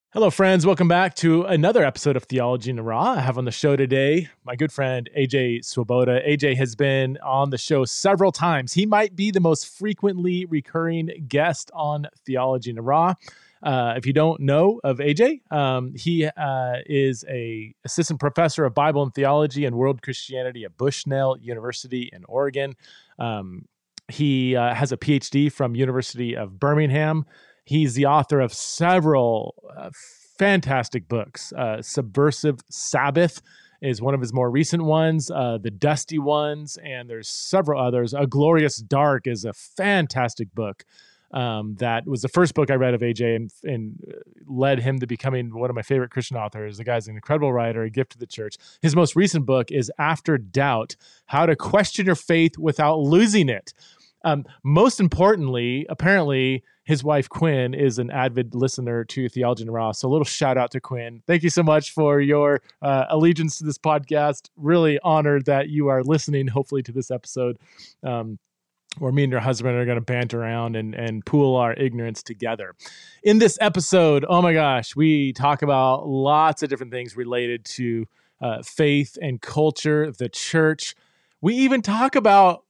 Hello, friends. Welcome back to another episode of Theology in the Raw. I have on the show today my good friend, AJ Swoboda. AJ has been on the show several times. He might be the most frequently recurring guest on Theology in the Raw. If you don't know of AJ, he is a assistant professor of Bible and Theology and World Christianity at Bushnell University in Oregon. He has a PhD from University of Birmingham. He's the author of several fantastic books. Subversive Sabbath is one of his more recent ones, The Dusty Ones, and there's several others. A Glorious Dark is a fantastic book that was the first book I read of AJ and led him to becoming one of my favorite Christian authors. The guy's an incredible writer, a gift to the church. His most recent book is After Doubt, How to Question Your Faith Without Losing It. Most importantly, apparently, his wife, Quinn, is an avid listener to Theology in the Raw. So a little shout out to Quinn. Thank you so much for your allegiance to this podcast. Really honored that you are listening, hopefully, to this episode where me and your husband are going to banter around and pool our ignorance together. In this episode, oh my gosh, we talk about lots of different things related to faith and culture, the church. We even talk about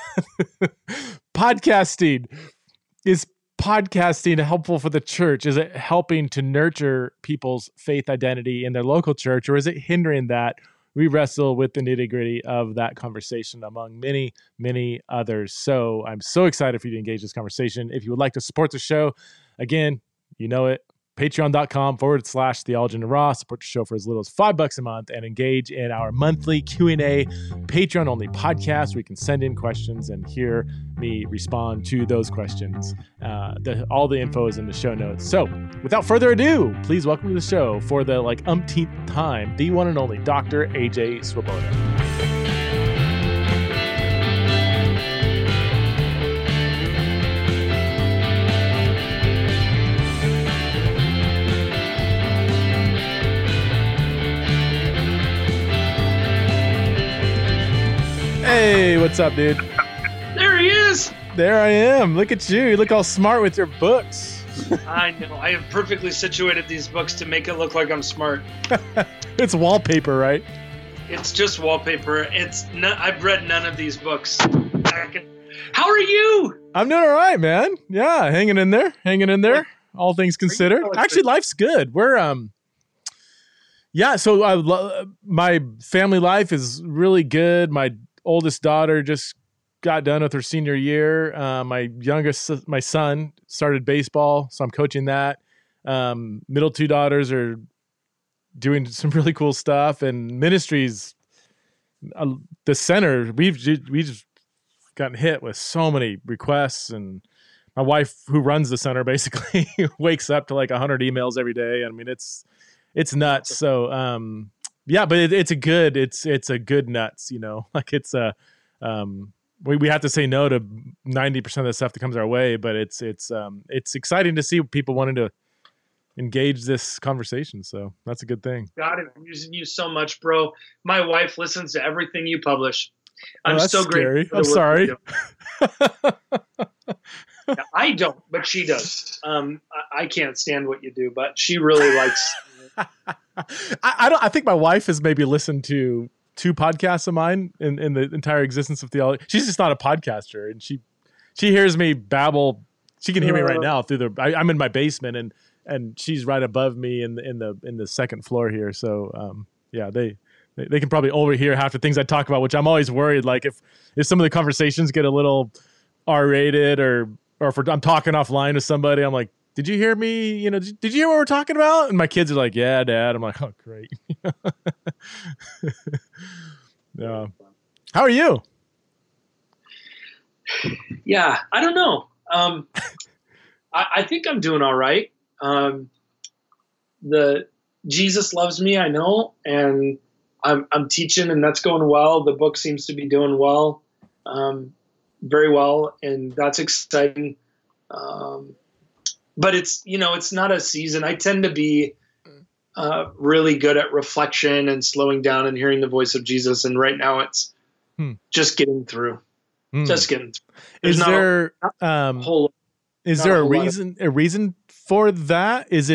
podcasting. Is podcasting helpful for the church? Is it helping to nurture people's faith identity in their local church, or is it hindering that? We wrestle with the nitty-gritty of that conversation among many, many others. So I'm so excited for you to engage this conversation. If you would like to support the show, again, you know it, patreon.com/Theology in the Raw. Support the show for as little as $5 a month and engage in our monthly Q&A Patreon-only podcast where you can send in questions and hear me respond to those questions. All the info is in the show notes. So without further ado, please welcome to the show for the umpteenth time, the one and only Dr. AJ Swoboda. Hey, what's up, dude? There he is. There I am. Look at you. You look all smart with your books. I know. I have perfectly situated these books to make it look like I'm smart. It's wallpaper, right? It's just wallpaper. I've read none of these books. How are you? I'm doing all right, man. Yeah, hanging in there. All things considered. Actually, life's good. We're so my family life is really good. My oldest daughter just got done with her senior year. My son started baseball, so I'm coaching that. Middle two daughters are doing some really cool stuff, and ministries. The center, we've just gotten hit with so many requests, and my wife, who runs the center, basically wakes up to 100 emails every day. I mean, it's nuts. So, but it's a good nuts, we have to say no to 90% of the stuff that comes our way, but it's exciting to see people wanting to engage this conversation. So that's a good thing. God, I'm using you so much, bro. My wife listens to everything you publish. I'm that's so scary. grateful. I'm sorry. I don't, but she does. I can't stand what you do, but she really likes. I think my wife has maybe listened to 2 podcasts of mine in the entire existence of theology. She's just not a podcaster, and she hears me babble. She can hear me right now through I'm in my basement, and she's right above me in the second floor here. So they can probably overhear half the things I talk about, which I'm always worried. If some of the conversations get a little R-rated, or if I'm talking offline with somebody, I'm like, did you hear me? Did you hear what we're talking about? And my kids are like, yeah, Dad. I'm like, oh, great. Yeah. How are you? Yeah, I don't know. I think I'm doing all right. The Jesus loves me, I know, and I'm teaching, and that's going well. The book seems to be doing well, very well, and that's exciting. But it's not a season. I tend to be really good at reflection and slowing down and hearing the voice of Jesus. And right now it's just getting through. Just getting through. Is there a reason for that? Is it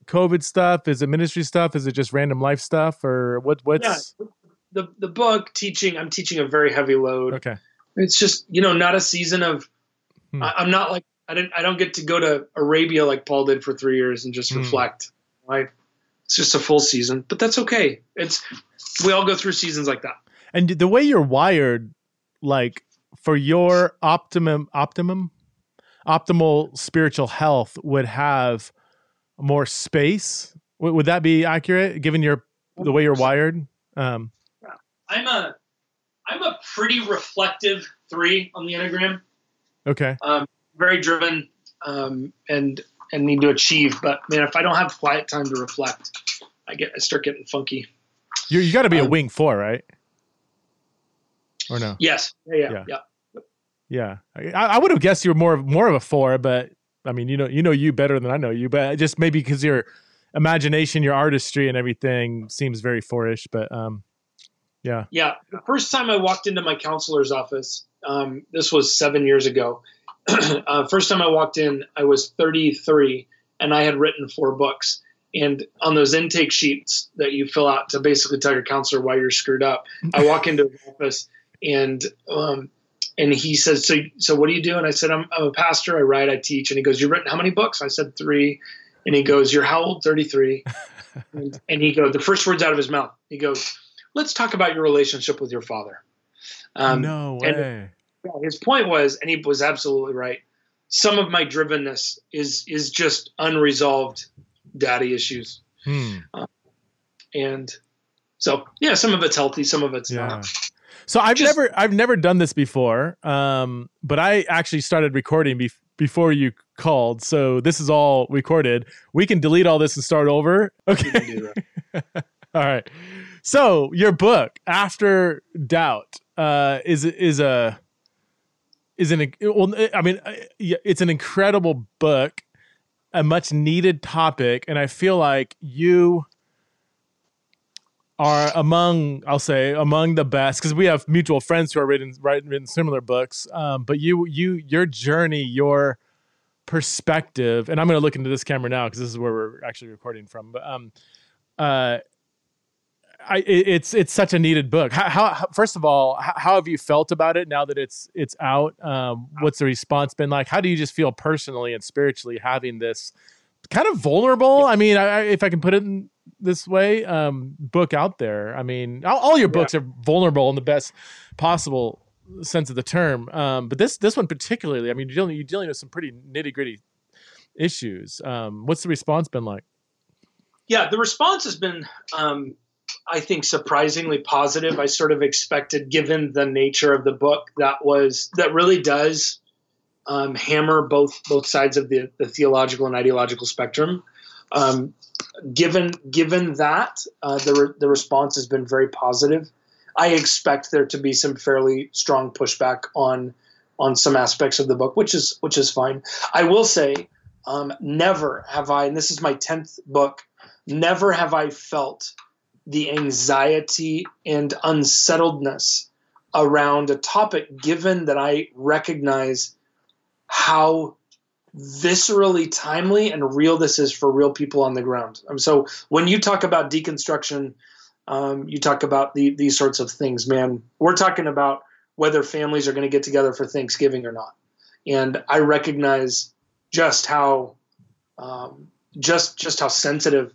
COVID stuff? Is it ministry stuff? Is it just random life stuff, or what's the book teaching? I'm teaching a very heavy load. Okay. It's just, not a season of, I'm not like, I don't get to go to Arabia like Paul did for 3 years and just reflect. It's just a full season, but that's okay. We all go through seasons like that. And the way you're wired, like for your optimal spiritual health would have more space. Would that be accurate given the way you're wired? I'm a pretty reflective 3 on the Enneagram. Okay. Very driven, and need to achieve. But man, if I don't have quiet time to reflect, I start getting funky. You got to be a wing 4, right? Or no? Yes. Yeah. Yeah. I would have guessed you were more of a 4, but I mean, you know you better than I know you, but just maybe because your imagination, your artistry and everything seems very 4-ish, but yeah. Yeah. The first time I walked into my counselor's office, this was 7 years ago. First time I walked in, I was 33 and I had written 4 books. And on those intake sheets that you fill out to basically tell your counselor why you're screwed up, I walk into his office and he says, so what do you do? And I said, I'm a pastor. I write, I teach. And he goes, you've written how many books? I said 3. And he goes, you're how old? 33. and he goes, the first words out of his mouth, he goes, let's talk about your relationship with your father. No way. And his point was, and he was absolutely right, some of my drivenness is just unresolved daddy issues. And so, yeah, some of it's healthy, some of it's not. So I've never done this before, but I actually started recording before you called. So this is all recorded. We can delete all this and start over. Okay. All right. So your book, After Doubt, it's an incredible book, a much needed topic, and I feel like you are among the best, because we have mutual friends who are written similar books. But your journey, your perspective, and I'm going to look into this camera now because this is where we're actually recording from. But it's such a needed book. How first of all, how have you felt about it now that it's out? What's the response been like? How do you just feel personally and spiritually having this kind of vulnerable? I mean, if I can put it in this way, book out there. I mean, all your books are vulnerable in the best possible sense of the term. But this one particularly, I mean, you're dealing with some pretty nitty gritty issues. What's the response been like? Yeah, the response has been, I think, surprisingly positive. I sort of expected, given the nature of the book, that really does hammer both sides of the theological and ideological spectrum. Given that, the response has been very positive. I expect there to be some fairly strong pushback on some aspects of the book, which is fine. I will say, never have I, and this is my 10th book, never have I felt the anxiety and unsettledness around a topic, given that I recognize how viscerally timely and real this is for real people on the ground. So when you talk about deconstruction, you talk about these sorts of things, man, we're talking about whether families are going to get together for Thanksgiving or not. And I recognize just how just how sensitive,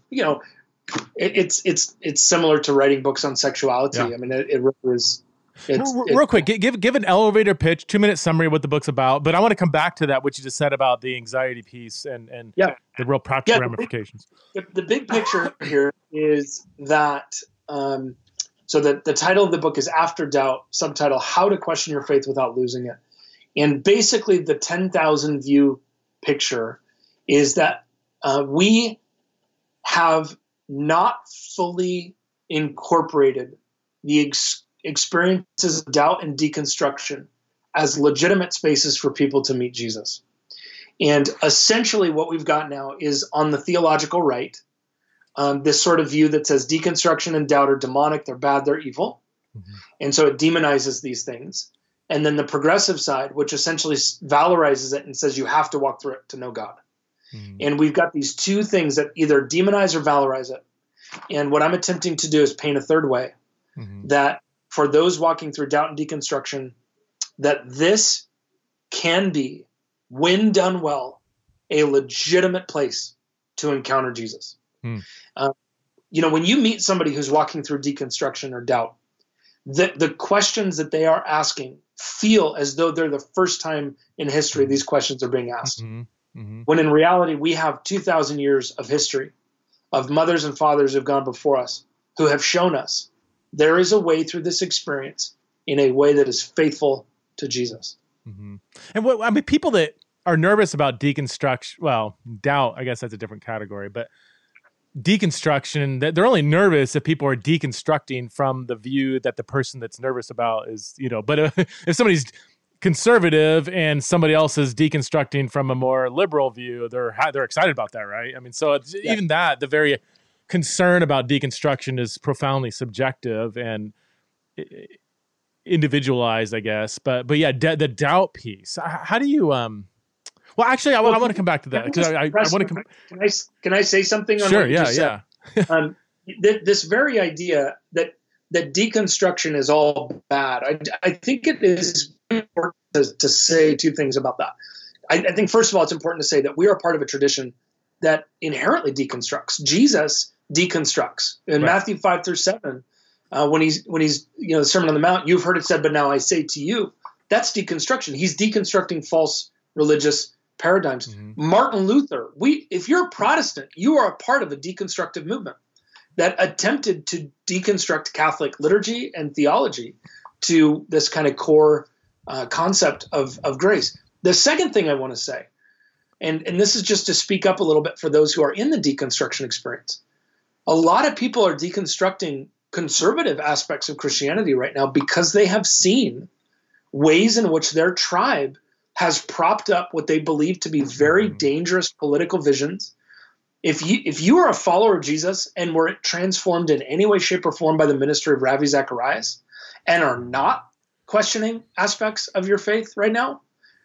it's similar to writing books on sexuality. Yeah. I mean, it really is. Real quick, give an elevator pitch, 2-minute summary of what the book's about. But I want to come back to that, what you just said about the anxiety piece and the real practical ramifications. The big picture here is that, so the title of the book is After Doubt, subtitle, How to Question Your Faith Without Losing It. And basically the 10,000 view picture is that we have not fully incorporated the experiences of doubt and deconstruction as legitimate spaces for people to meet Jesus. And essentially what we've got now is, on the theological right, this sort of view that says deconstruction and doubt are demonic, they're bad, they're evil. Mm-hmm. And so it demonizes these things. And then the progressive side, which essentially valorizes it and says you have to walk through it to know God. And we've got these two things that either demonize or valorize it. And what I'm attempting to do is paint a third way, that for those walking through doubt and deconstruction, that this can be, when done well, a legitimate place to encounter Jesus. When you meet somebody who's walking through deconstruction or doubt, the questions that they are asking feel as though they're the first time in history these questions are being asked. When in reality, we have 2,000 years of history of mothers and fathers who have gone before us who have shown us there is a way through this experience in a way that is faithful to Jesus. And people that are nervous about deconstruction, well, doubt, I guess that's a different category, but deconstruction, they're only nervous if people are deconstructing from the view that the person that's nervous about is, but if somebody's conservative and somebody else is deconstructing from a more liberal view, they're excited about that, right? I mean, so even that, the very concern about deconstruction is profoundly subjective and individualized, I guess. But yeah, the doubt piece. How do you Well, actually, I want to come back to that because I want to. Can I say something? On sure. What you Yeah. just said? This very idea that deconstruction is all bad. I think it is important to say two things about that. I think first of all, it's important to say that we are part of a tradition that inherently deconstructs. Jesus deconstructs in Matthew 5-7. When he's the Sermon on the Mount, you've heard it said, but now I say to you. That's deconstruction. He's deconstructing false religious paradigms. Martin Luther, if you're a Protestant, you are a part of a deconstructive movement that attempted to deconstruct Catholic liturgy and theology to this kind of core concept of grace. The second thing I want to say, and this is just to speak up a little bit for those who are in the deconstruction experience, a lot of people are deconstructing conservative aspects of Christianity right now because they have seen ways in which their tribe has propped up what they believe to be very dangerous political visions. If you are a follower of Jesus and were transformed in any way, shape, or form by the ministry of Ravi Zacharias and are not questioning aspects of your faith right now,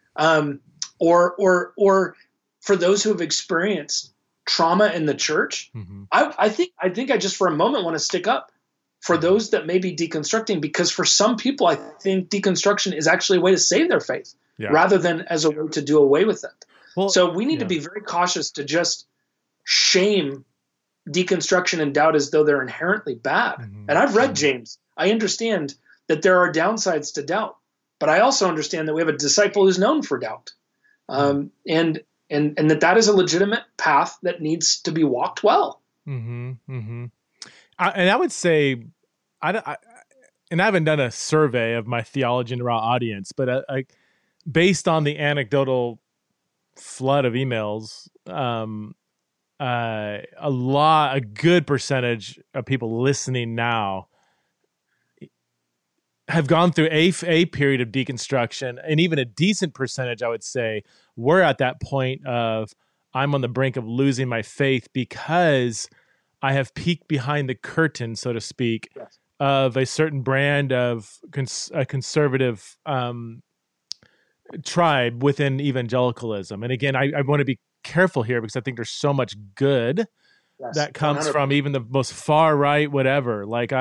or for those who have experienced trauma in the church, I think I just for a moment want to stick up for those that may be deconstructing, because for some people, I think deconstruction is actually a way to save their faith rather than as a way to do away with it. Well, so we need to be very cautious to just shame deconstruction and doubt as though they're inherently bad. And I've read James. I understand that there are downsides to doubt, but I also understand that we have a disciple who's known for doubt. And that is a legitimate path that needs to be walked well. And I would say, I haven't done a survey of my Theology in the Raw audience, but based on the anecdotal flood of emails, a good percentage of people listening now have gone through a period of deconstruction, and even a decent percentage, I would say, we're at that point of I'm on the brink of losing my faith because I have peeked behind the curtain, so to speak, of a certain brand of a conservative tribe within evangelicalism. And again, I want to be careful here because I think there's so much good that comes 100%. From even the most far right, whatever. Like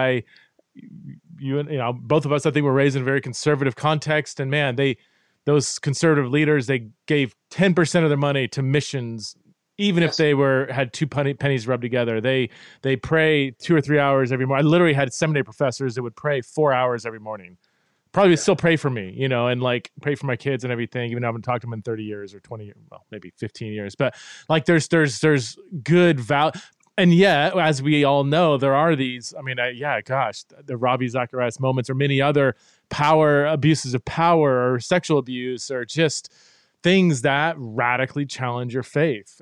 both of us, I think, were raised in a very conservative context, and man, those conservative leaders, they gave 10% of their money to missions. Even if they had two pennies rubbed together, they pray 2 or 3 hours every morning. I literally had seminary professors that would pray 4 hours every morning. Probably still pray for me, and like pray for my kids and everything, even though I haven't talked to them in 30 years or 20 years, well, maybe 15 years. But like there's good value. And yet, as we all know, there are these, the Ravi Zacharias moments or many other abuses of power or sexual abuse or just things that radically challenge your faith.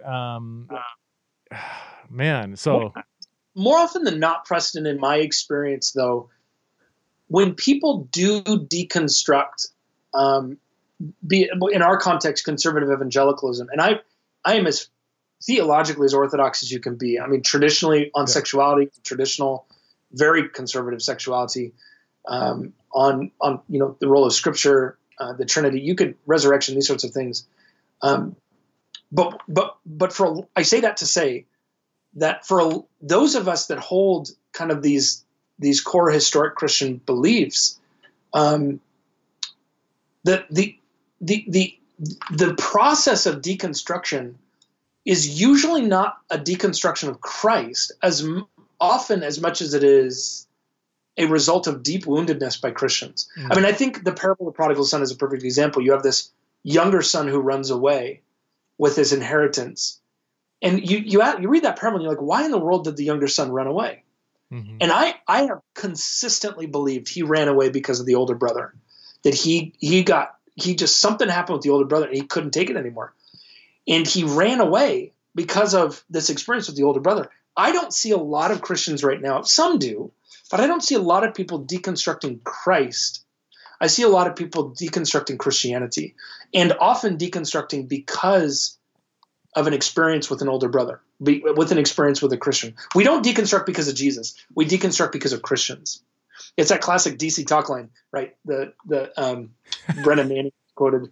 Man, so. More often than not, Preston, in my experience, though, when people do deconstruct, be in our context, conservative evangelicalism, and I am as theologically as orthodox as you can be. I mean, traditionally on sexuality, traditional, very conservative sexuality, on the role of Scripture, the Trinity, resurrection, these sorts of things. But I say that to say that for those of us that hold kind of these core historic Christian beliefs, the process of deconstruction is usually not a deconstruction of Christ as often as much as it is a result of deep woundedness by Christians. I mean, I think the parable of the prodigal son is a perfect example. You have this younger son who runs away with his inheritance. And you read that parable and you're like, why in the world did the younger son run away? Mm-hmm. And I have consistently believed he ran away because of the older brother, that he just something happened with the older brother and he couldn't take it anymore. And he ran away because of this experience with the older brother. I don't see a lot of Christians right now. Some do, but I don't see a lot of people deconstructing Christ. I see a lot of people deconstructing Christianity, and often deconstructing because of an experience with an older brother, with an experience with a Christian. We don't deconstruct because of Jesus. We deconstruct because of Christians. It's that classic DC Talk line, right? The Brennan Manning quoted,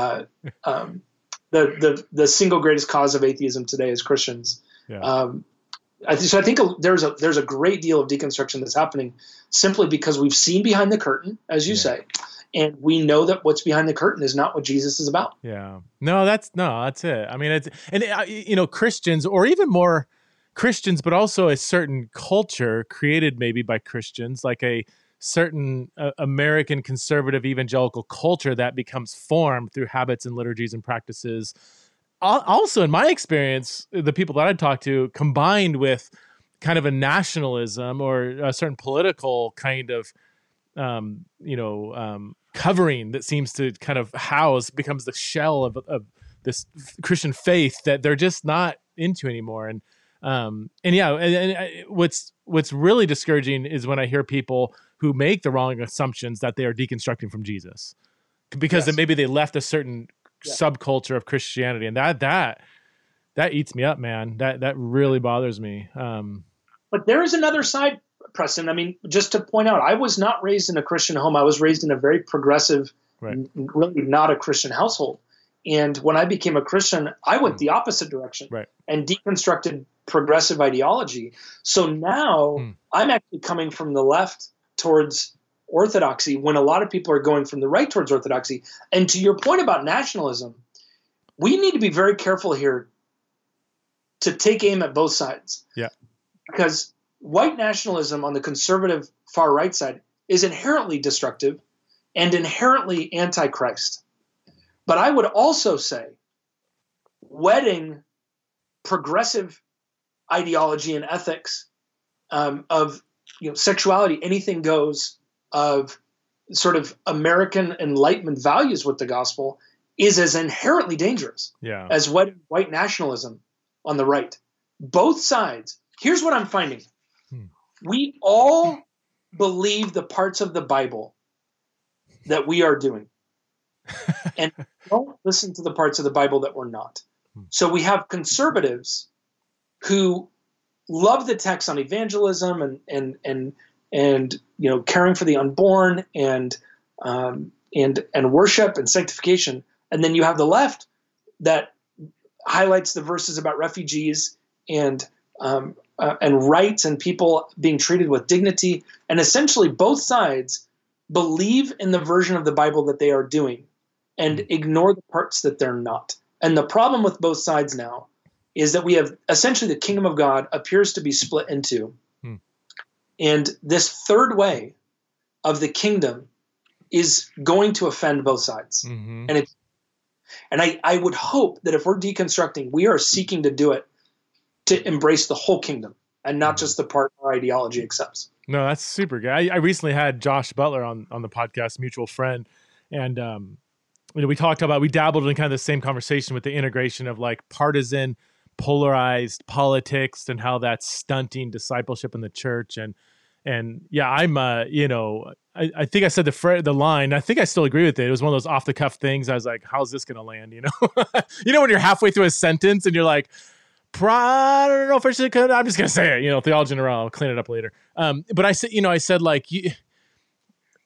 the single greatest cause of atheism today is Christians. Yeah. So I think there's a great deal of deconstruction that's happening simply because we've seen behind the curtain, as you say, and we know that what's behind the curtain is not what Jesus is about. Yeah, that's it. I mean, Christians, or even more Christians, but also a certain culture created maybe by Christians, like a certain American conservative evangelical culture that becomes formed through habits and liturgies and practices. Also, in my experience, the people that I talked to, combined with kind of a nationalism or a certain political kind of, covering that seems to kind of becomes the shell of this Christian faith that they're just not into anymore. And what's really discouraging is when I hear people who make the wrong assumptions that they are deconstructing from Jesus because maybe they left a certain subculture of Christianity, and that eats me up, man. That really bothers me. But there is another side, Preston. I mean, just to point out, I was not raised in a Christian home. I was raised in a very progressive, really not a Christian household. And when I became a Christian, I went the opposite direction and deconstructed progressive ideology. So now I'm actually coming from the left towards orthodoxy when a lot of people are going from the right towards orthodoxy. And to your point about nationalism, we need to be very careful here to take aim at both sides. Yeah. Because white nationalism on the conservative far right side is inherently destructive and inherently anti-Christ. But I would also say wedding progressive ideology and ethics of sexuality, anything goes, of sort of American Enlightenment values with the gospel is as inherently dangerous as white nationalism on the right. Both sides. Here's what I'm finding. We all believe the parts of the Bible that we are doing and don't listen to the parts of the Bible that we're not. So we have conservatives who love the text on evangelism and caring for the unborn and worship and sanctification, and then you have the left that highlights the verses about refugees and rights and people being treated with dignity. And essentially, both sides believe in the version of the Bible that they are doing and ignore the parts that they're not. And the problem with both sides now is that we have essentially the kingdom of God appears to be split in two. And this third way of the kingdom is going to offend both sides. And I would hope that if we're deconstructing, we are seeking to do it to embrace the whole kingdom and not just the part our ideology accepts. No, that's super good. I recently had Josh Butler on the podcast, mutual friend. And, we dabbled in kind of the same conversation with the integration of like partisan, polarized politics and how that's stunting discipleship in the church. And I'm, I think I said the line, I think I still agree with it. It was one of those off the cuff things. I was like, how's this going to land? When you're halfway through a sentence and you're like, I don't know if I should, I'm just going to say it, theology in a row, I'll clean it up later. But I said, like,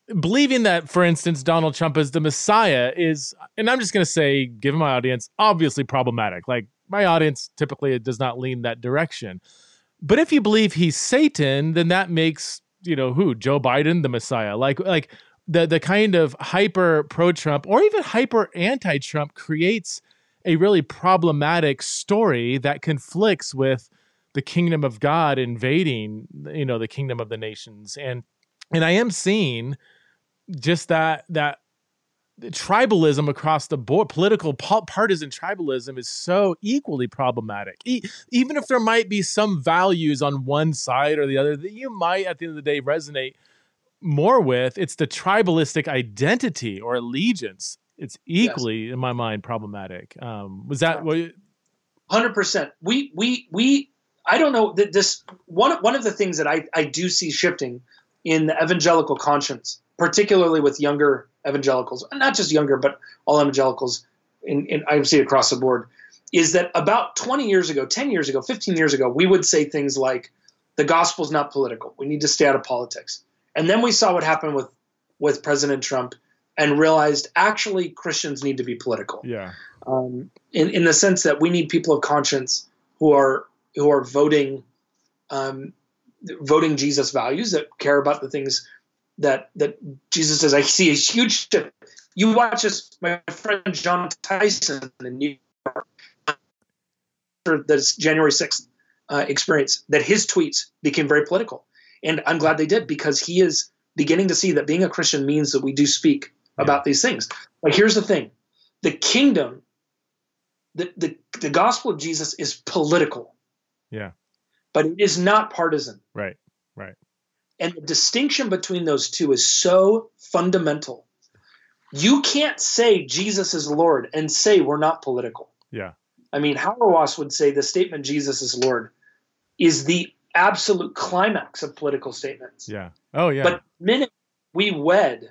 believing that, for instance, Donald Trump is the Messiah is, and I'm just going to say, given my audience, obviously problematic. Like, my audience typically does not lean that direction. But if you believe he's Satan, then that makes, who? Joe Biden the Messiah. Like the kind of hyper pro-Trump or even hyper anti-Trump creates a really problematic story that conflicts with the kingdom of God invading, the kingdom of the nations. And I am seeing just that tribalism across the board, political partisan tribalism is so equally problematic. Even if there might be some values on one side or the other that you might at the end of the day resonate more with, it's the tribalistic identity or allegiance. It's equally, in my mind, problematic. Was that what? 100%. I don't know that this one of the things that I do see shifting in the evangelical conscience, particularly with younger evangelicals, not just younger, but all evangelicals, I see across the board, is that about 20 years ago, 10 years ago, 15 years ago, we would say things like, the gospel's not political. We need to stay out of politics. And then we saw what happened with President Trump and realized actually Christians need to be political. Yeah. In the sense that we need people of conscience who are voting Jesus values, that care about the things that Jesus says. I see a huge shift. You watch this, my friend John Tyson in New York, this January 6th experience, that his tweets became very political. And I'm glad they did, because he is beginning to see that being a Christian means that we do speak about these things. Like, here's the thing. The kingdom, the gospel of Jesus is political. Yeah. But it is not partisan. Right. And the distinction between those two is so fundamental. You can't say Jesus is Lord and say we're not political. Yeah. I mean, Hauerwas would say the statement Jesus is Lord is the absolute climax of political statements. Yeah. Oh, yeah. But the minute we wed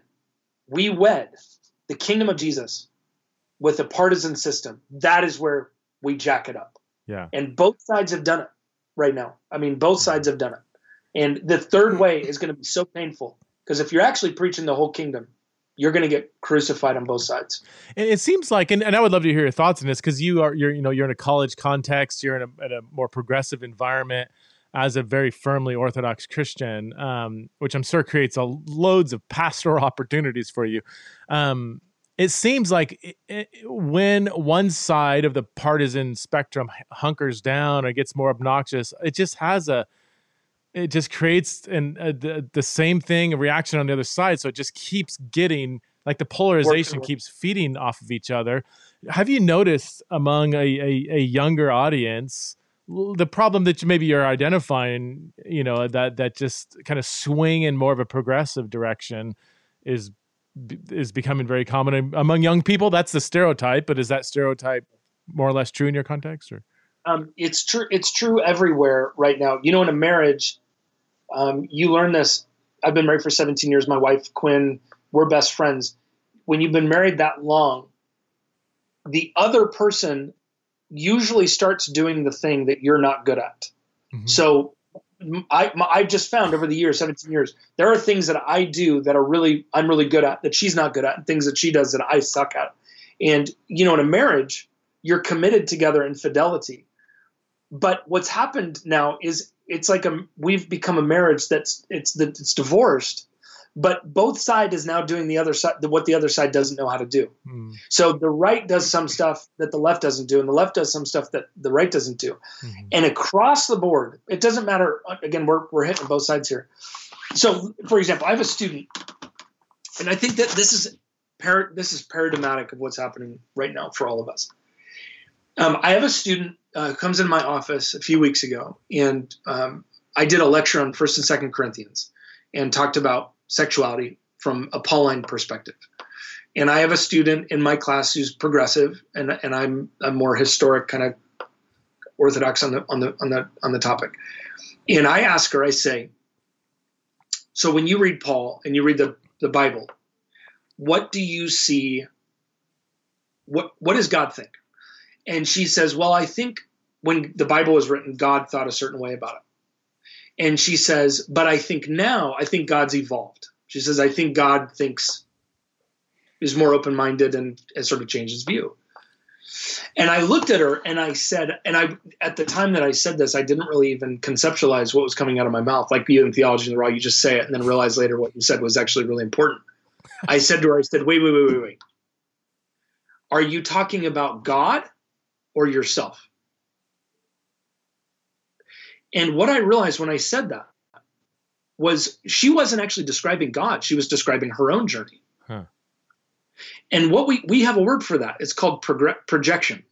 the kingdom of Jesus with a partisan system, that is where we jack it up. Yeah. And both sides have done it right now. I mean, both sides have done it. And the third way is going to be so painful, because if you're actually preaching the whole kingdom, you're going to get crucified on both sides. And it seems like, and I would love to hear your thoughts on this, because you're in a college context, you're in a more progressive environment as a very firmly Orthodox Christian, which I'm sure creates loads of pastoral opportunities for you. It seems like when one side of the partisan spectrum hunkers down or gets more obnoxious, it just creates the same thing, a reaction on the other side. So it just keeps getting, like, the polarization keeps feeding off of each other. Have you noticed among a younger audience the problem that maybe you're identifying, that just kind of swing in more of a progressive direction is becoming very common among young people? That's the stereotype, but is that stereotype more or less true in your context? Or it's true. It's true everywhere right now. In a marriage, you learn this. I've been married for 17 years. My wife, Quinn, we're best friends. When you've been married that long, the other person usually starts doing the thing that you're not good at. Mm-hmm. So I just found over the years, 17 years, there are things that I do that I'm really good at that she's not good at, and things that she does that I suck at. And, in a marriage, you're committed together in fidelity. But what's happened now is it's like we've become a marriage it's divorced, but both sides is now doing the other side, what the other side doesn't know how to do. Mm. So the right does some stuff that the left doesn't do, and the left does some stuff that the right doesn't do. Mm-hmm. And across the board, it doesn't matter. Again, we're hitting both sides here. So, for example, I have a student, and I think that this is paradigmatic of what's happening right now for all of us. I have a student who comes into my office a few weeks ago, and I did a lecture on 1st and 2nd Corinthians and talked about sexuality from a Pauline perspective. And I have a student in my class who's progressive, and I'm more historic, kind of Orthodox on the topic. And I ask her, I say, so when you read Paul and you read the Bible, what do you see? What does God think? And she says, well, I think when the Bible was written, God thought a certain way about it. And she says, but I think God's evolved. She says, I think God is more open-minded and has sort of changed his view. And I looked at her and I said, at the time that I said this, I didn't really even conceptualize what was coming out of my mouth. Like you in Theology in the Raw, you just say it and then realize later what you said was actually really important. I said to her, wait. Are you talking about God or yourself? And what I realized when I said that was she wasn't actually describing God. She was describing her own journey. Huh. And what we have a word for that. It's called projection.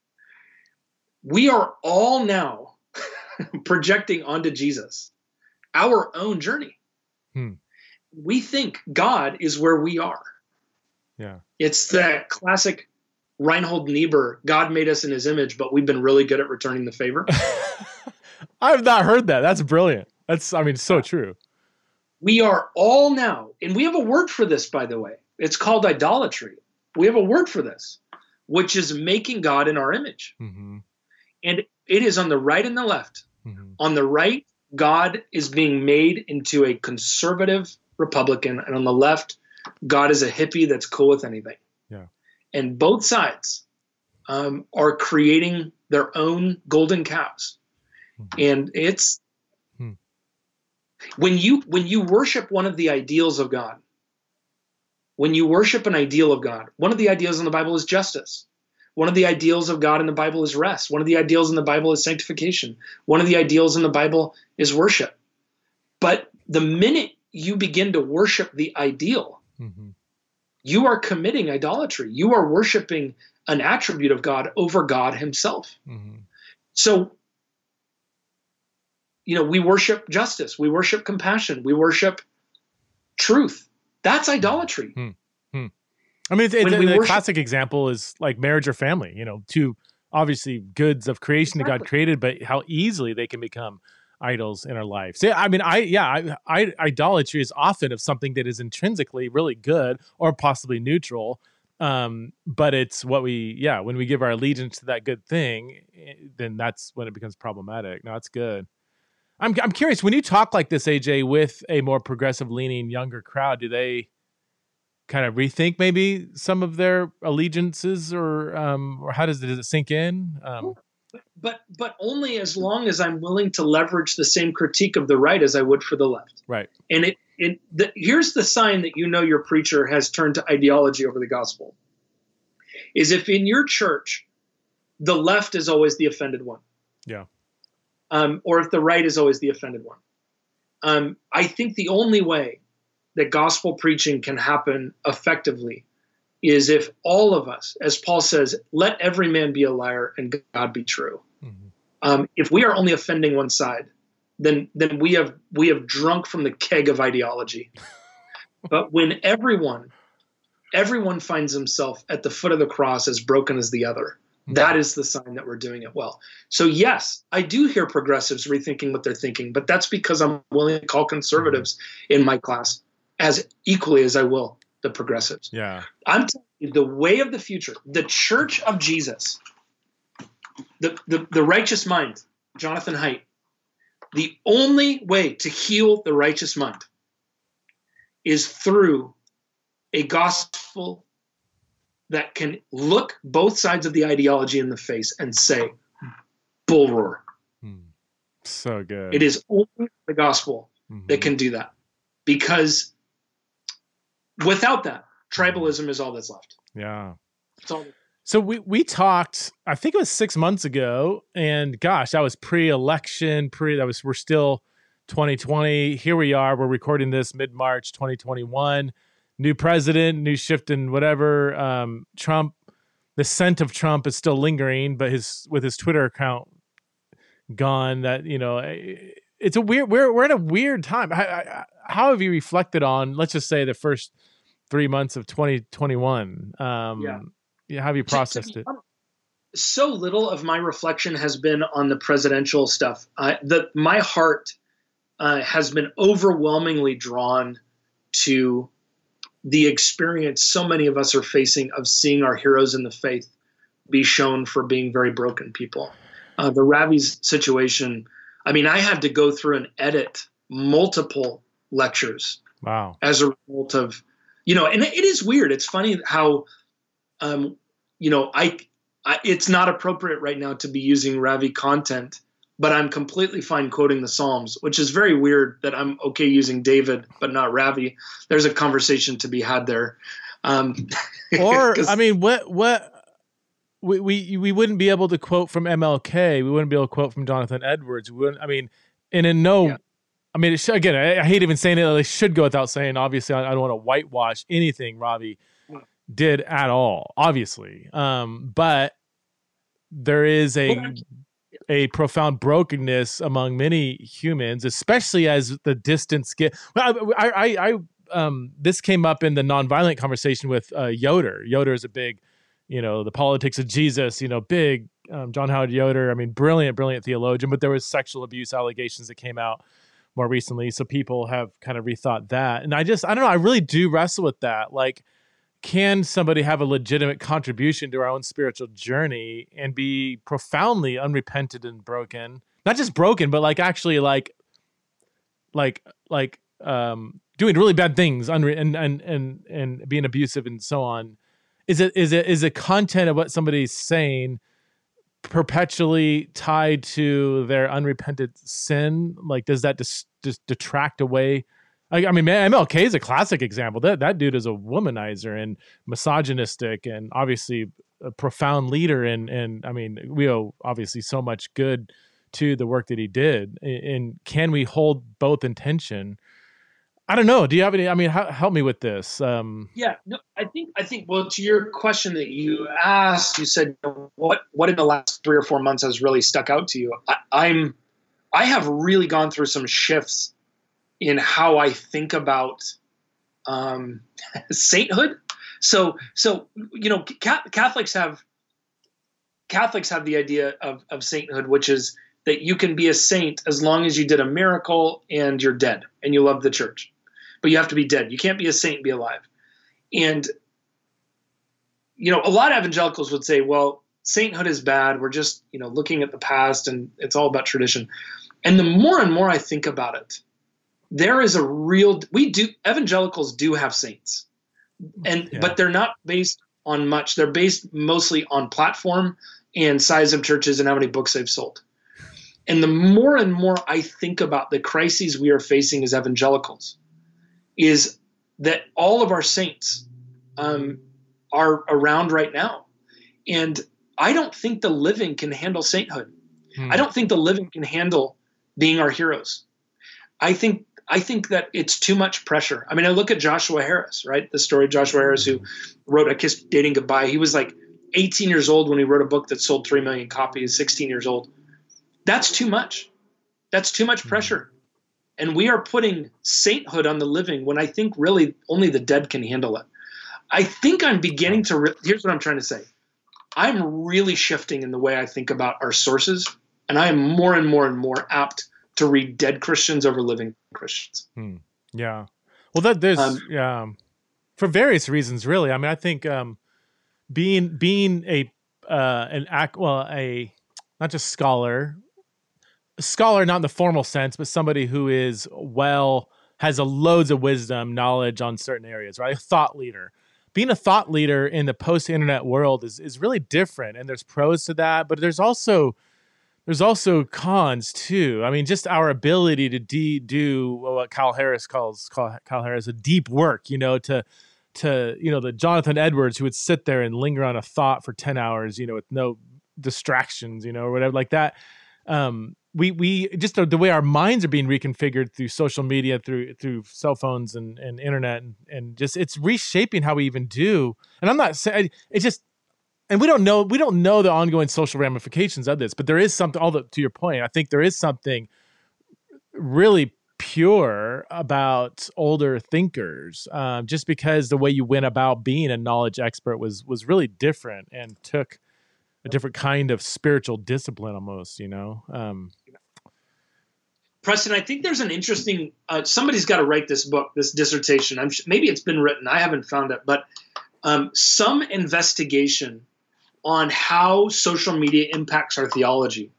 We are all now projecting onto Jesus our own journey. We think God is where we are. Yeah. It's that classic Reinhold Niebuhr, God made us in his image, but we've been really good at returning the favor. I've not heard that. That's brilliant. It's so true. We are all now, and we have a word for this, by the way. It's called idolatry. We have a word for this, which is making God in our image. Mm-hmm. And it is on the right and the left. Mm-hmm. On the right, God is being made into a conservative Republican, and on the left, God is a hippie that's cool with anything. Yeah. And both sides are creating their own golden cows. Mm-hmm. And it's when you worship one of the ideals of God, when you worship an ideal of God, one of the ideals in the Bible is justice. One of the ideals of God in the Bible is rest. One of the ideals in the Bible is sanctification. One of the ideals in the Bible is worship. But the minute you begin to worship the ideal, mm-hmm. you are committing idolatry. You are worshiping an attribute of God over God himself. Mm-hmm. So, we worship justice. We worship compassion. We worship truth. That's idolatry. Hmm. I mean, the classic example is like marriage or family, two obviously goods of creation that God created, but how easily they can become idols in our lives. So, I mean, idolatry is often of something that is intrinsically really good or possibly neutral. But it's what when we give our allegiance to that good thing, then that's when it becomes problematic. No, that's good. I'm curious, when you talk like this, AJ, with a more progressive leaning younger crowd, do they kind of rethink maybe some of their allegiances or how does it sink in? But only as long as I'm willing to leverage the same critique of the right as I would for the left. Right. And here's the sign that your preacher has turned to ideology over the gospel, is if in your church, the left is always the offended one. Yeah. Or if the right is always the offended one. I think the only way that gospel preaching can happen effectively is if all of us, as Paul says, let every man be a liar and God be true. Mm-hmm. If we are only offending one side, then we have drunk from the keg of ideology. But when everyone finds himself at the foot of the cross as broken as the other, that is the sign that we're doing it well. So yes, I do hear progressives rethinking what they're thinking, but that's because I'm willing to call conservatives in my class as equally as I will the progressives. Yeah. I'm telling you, the way of the future, the church of Jesus, the righteous mind, Jonathan Haidt, the only way to heal the righteous mind is through a gospel that can look both sides of the ideology in the face and say, bull roar. So good. It is only the gospel that can do that. Because without that, tribalism is all that's left. Yeah. It's all. So we talked, I think it was 6 months ago, and gosh, that was pre-election, we're still 2020. Here we are, we're recording this mid-March 2021. New president, new shift in whatever. Trump, the scent of Trump is still lingering, but with his Twitter account gone, that it's a weird. We're in a weird time. How have you reflected on, let's just say, the first 3 months of 2021? How have you processed it? So little of my reflection has been on the presidential stuff. My heart has been overwhelmingly drawn to the experience so many of us are facing of seeing our heroes in the faith be shown for being very broken people. The Ravi's situation, I mean, I had to go through and edit multiple lectures Wow. As a result of, and it is weird. It's funny how, it's not appropriate right now to be using Ravi content, but I'm completely fine quoting the Psalms, which is very weird that I'm okay using David, but not Ravi. There's a conversation to be had there. Or, I mean, we wouldn't be able to quote from MLK. We wouldn't be able to quote from Jonathan Edwards. We wouldn't, I mean, I mean, again, I hate even saying it. It should go without saying. Obviously, I don't want to whitewash anything Ravi did at all, obviously. But there is a profound brokenness among many humans, especially as the distance get. Well, I this came up in the nonviolent conversation with Yoder. Yoder is a big, the politics of Jesus, big John Howard Yoder. I mean, brilliant theologian, but there was sexual abuse allegations that came out more recently. So people have kind of rethought that. And I don't know, I really do wrestle with that. Like, can somebody have a legitimate contribution to our own spiritual journey and be profoundly unrepentant and broken? Not just broken, but like actually doing really bad things and being abusive and so on. Is the content of what somebody's saying perpetually tied to their unrepented sin? Like, does that just detract away? I mean, MLK is a classic example. That dude is a womanizer and misogynistic, and obviously a profound leader. And I mean, we owe obviously so much good to the work that he did. And can we hold both in tension? I don't know. Do you have any? I mean, help me with this. Yeah, no, I think. Well, to your question that you asked, you said what in the last 3 or 4 months has really stuck out to you. I have really gone through some shifts in how I think about sainthood. So Catholics have the idea of sainthood, which is that you can be a saint as long as you did a miracle and you're dead and you love the church. But you have to be dead. You can't be a saint and be alive. And, a lot of evangelicals would say, well, sainthood is bad. We're just, looking at the past and it's all about tradition. And the more and more I think about it, there is evangelicals do have saints. But they're not based on much. They're based mostly on platform and size of churches and how many books they've sold. And the more and more I think about the crises we are facing as evangelicals, is that all of our saints are around right now. And I don't think the living can handle sainthood. I don't think the living can handle being our heroes. I think that it's too much pressure. I mean, I look at Joshua Harris, right? The story of Joshua Harris, who wrote I Kissed Dating Goodbye. He was like 18 years old when he wrote a book that sold 3 million copies, 16 years old. That's too much. That's too much pressure. And we are putting sainthood on the living when I think really only the dead can handle it. I think I'm beginning to here's what I'm trying to say. I'm really shifting in the way I think about our sources, and I am more and more and more apt to read dead Christians over living Christians. Yeah. Well, there's for various reasons, really. I mean, I think being not just scholar not in the formal sense, but somebody who is has loads of wisdom, knowledge on certain areas, right? A thought leader. Being a thought leader in the post-internet world is really different, and there's pros to that, but there's also cons too. I mean, just our ability to do what Kyle Harris calls a deep work, to the Jonathan Edwards who would sit there and linger on a thought for 10 hours, with no distractions, or whatever like that. We just the way our minds are being reconfigured through social media, through cell phones and internet, and just it's reshaping how we even do. And I'm not saying it's just, and we don't know the ongoing social ramifications of this, but there is something. To your point, I think there is something really pure about older thinkers, just because the way you went about being a knowledge expert was really different and took a different kind of spiritual discipline almost, Preston, I think there's an interesting, somebody's got to write this book, this dissertation. Maybe it's been written. I haven't found it, but some investigation on how social media impacts our theology.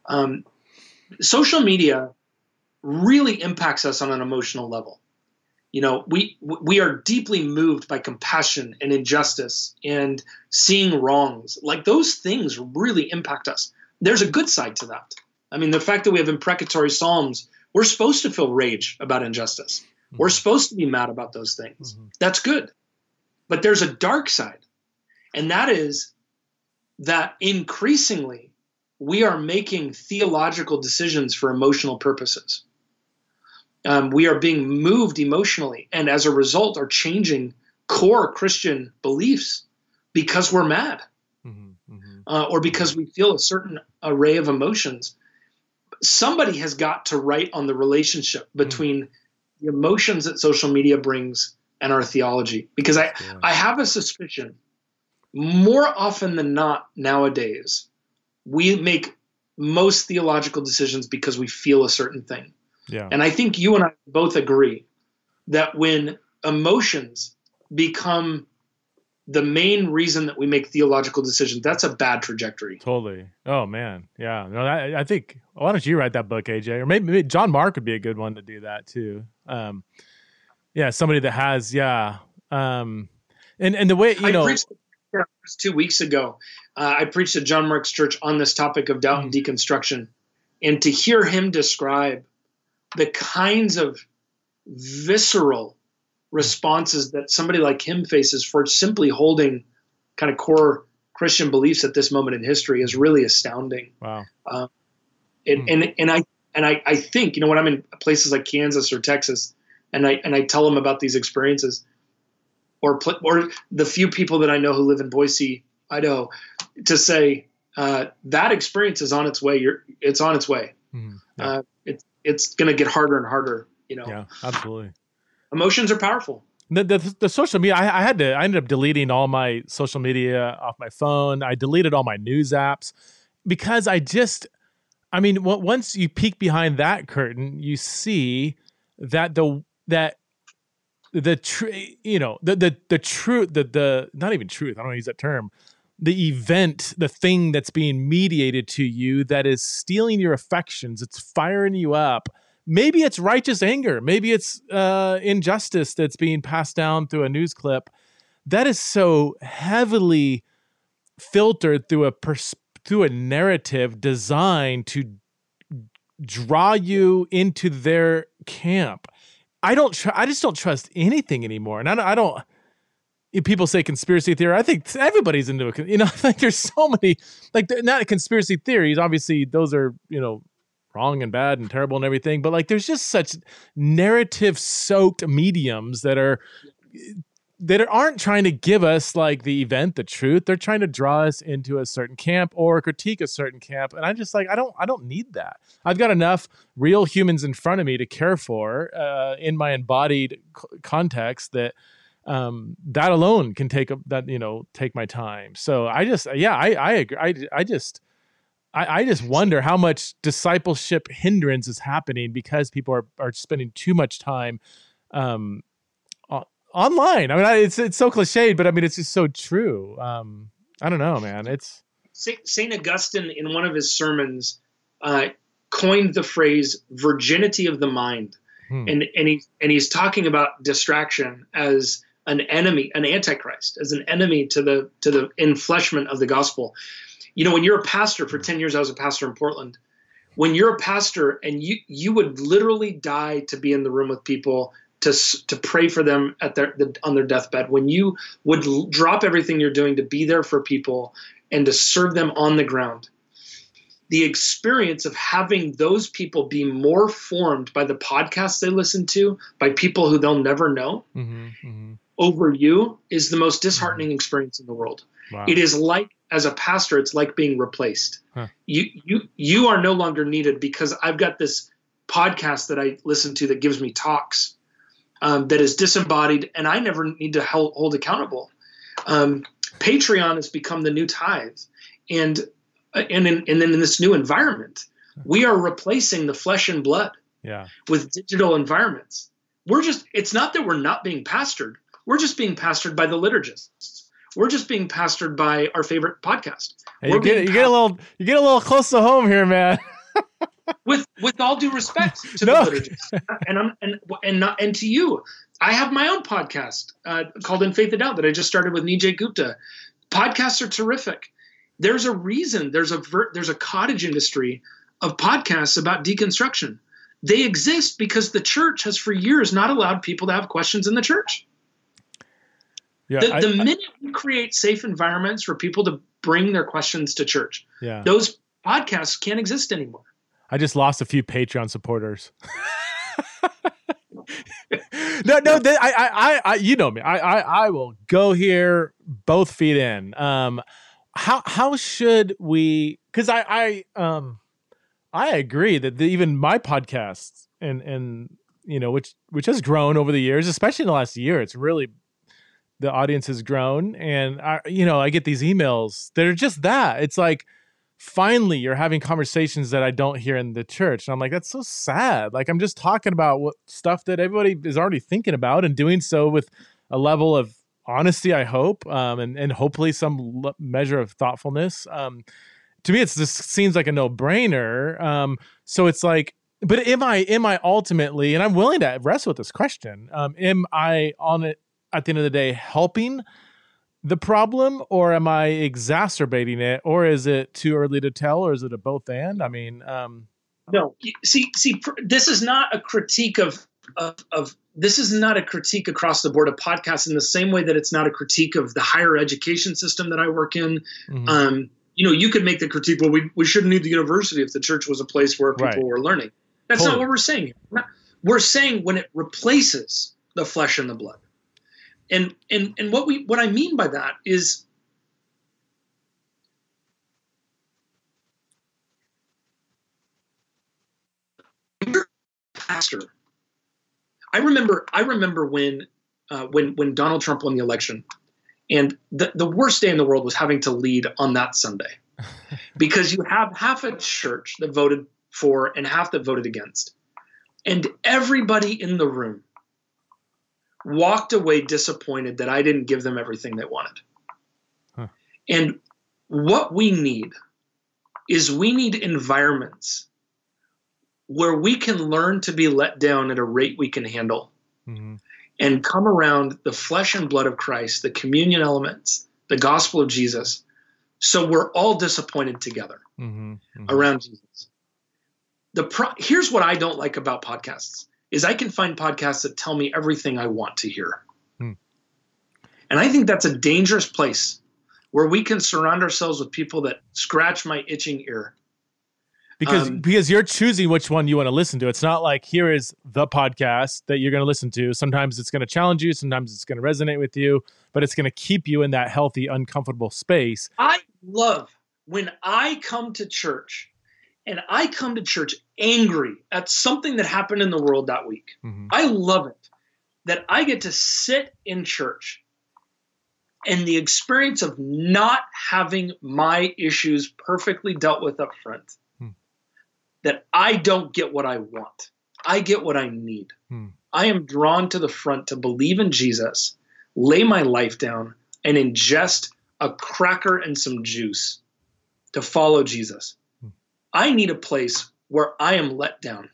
Social media really impacts us on an emotional level. we are deeply moved by compassion and injustice and seeing wrongs. Like those things really impact us. There's a good side to that. I mean, the fact that we have imprecatory psalms, we're supposed to feel rage about injustice. Mm-hmm. We're supposed to be mad about those things. Mm-hmm. That's good. But there's a dark side. And that is that increasingly we are making theological decisions for emotional purposes. We are being moved emotionally, and as a result are changing core Christian beliefs because we're mad, or because we feel a certain array of emotions. Somebody has got to write on the relationship between the emotions that social media brings and our theology, because I have a suspicion more often than not nowadays we make most theological decisions because we feel a certain thing. Yeah. And I think you and I both agree that when emotions become the main reason that we make theological decisions, that's a bad trajectory. Totally. Oh man. Yeah. No, I think, why don't you write that book, AJ? Or maybe John Mark would be a good one to do that too. Somebody that has, and the way, I preached 2 weeks ago. I preached at John Mark's church on this topic of doubt and deconstruction. And to hear him describe the kinds of visceral responses that somebody like him faces for simply holding kind of core Christian beliefs at this moment in history is really astounding. Wow. And I think, when I'm in places like Kansas or Texas, and I tell them about these experiences, or the few people that I know who live in Boise, Idaho, to say that experience is on its way. It's on its way. Yeah. It's going to get harder and harder. Yeah, absolutely. Emotions are powerful. The social media, I ended up deleting all my social media off my phone. I deleted all my news apps because once you peek behind that curtain, you see that the truth, not even truth, I don't want to use that term, the event, the thing that's being mediated to you that is stealing your affections, it's firing you up. Maybe it's righteous anger. Maybe it's injustice that's being passed down through a news clip. That is so heavily filtered through a narrative designed to draw you into their camp. I just don't trust anything anymore. And I don't. People say conspiracy theory. I think everybody's into it. Like there's so many, like not conspiracy theories. Obviously, those are wrong and bad and terrible and everything. But like there's just such narrative-soaked mediums that aren't trying to give us like the event, the truth. They're trying to draw us into a certain camp or critique a certain camp. And I'm just like, I don't need that. I've got enough real humans in front of me to care for in my embodied context that alone can take my time. So I agree. I just wonder how much discipleship hindrance is happening because people are spending too much time online. I mean, it's so cliched, but I mean, it's just so true. I don't know, man. It's St. Augustine in one of his sermons coined the phrase virginity of the mind. And he's talking about distraction as an enemy, an antichrist, as an enemy to the enfleshment of the gospel. When you're a pastor, for 10 years I was a pastor in Portland. When you're a pastor and you would literally die to be in the room with people to pray for them on their deathbed, when you would drop everything you're doing to be there for people and to serve them on the ground, the experience of having those people be more formed by the podcasts they listen to, by people who they'll never know, over you is the most disheartening experience in the world. Wow. It is like, as a pastor, it's like being replaced. Huh. You are no longer needed because I've got this podcast that I listen to that gives me talks that is disembodied, and I never need to hold accountable. Patreon has become the new tithe, and then in this new environment, we are replacing the flesh and blood with digital environments. It's not that we're not being pastored. We're just being pastored by the liturgists. We're just being pastored by our favorite podcast. Hey, you get a little close to home here, man. with all due respect to the liturgists and to you, I have my own podcast called In Faith and Doubt that I just started with Nijay Gupta. Podcasts are terrific. There's a reason there's a cottage industry of podcasts about deconstruction. They exist because the church has for years not allowed people to have questions in the church. Yeah, the minute we create safe environments for people to bring their questions to church, those podcasts can't exist anymore. I just lost a few Patreon supporters. No, I you know me. I will go here both feet in. How should we? Because I agree that even my podcast and you know which has grown over the years, especially in the last year, it's really the audience has grown, and I get these emails that are just that. It's like, finally you're having conversations that I don't hear in the church. And I'm like, that's so sad. Like, I'm just talking about what stuff that everybody is already thinking about, and doing so with a level of honesty, I hope, and hopefully some measure of thoughtfulness. To me, this seems like a no-brainer. So it's like, but am I ultimately, and I'm willing to wrestle with this question, am I on it at the end of the day helping the problem, or am I exacerbating it, or is it too early to tell, or is it a both and? I mean, no. See, this is not a critique of this is not a critique across the board of podcasts in the same way that it's not a critique of the higher education system that I work in. Mm-hmm. You could make the critique, well, we shouldn't need the university if the church was a place where people were learning. That's not what we're saying. We're saying when it replaces the flesh and the blood. And what I mean by that is, pastor. I remember when Donald Trump won the election, and the worst day in the world was having to lead on that Sunday, because you have half a church that voted for and half that voted against, and everybody in the room walked away disappointed that I didn't give them everything they wanted. Huh. And what we need environments where we can learn to be let down at a rate we can handle, mm-hmm. and come around the flesh and blood of Christ, the communion elements, the gospel of Jesus. So we're all disappointed together, mm-hmm. Mm-hmm. around Jesus. Here's what I don't like about podcasts. Is I can find podcasts that tell me everything I want to hear. And I think that's a dangerous place where we can surround ourselves with people that scratch my itching ear. Because you're choosing which one you want to listen to. It's not like, here is the podcast that you're going to listen to. Sometimes it's going to challenge you. Sometimes it's going to resonate with you, but it's going to keep you in that healthy, uncomfortable space. I love when I come to church, and I come to church angry at something that happened in the world that week. Mm-hmm. I love it that I get to sit in church, and the experience of not having my issues perfectly dealt with up front, that I don't get what I want. I get what I need. I am drawn to the front to believe in Jesus, lay my life down, and ingest a cracker and some juice to follow Jesus. I need a place where I am let down.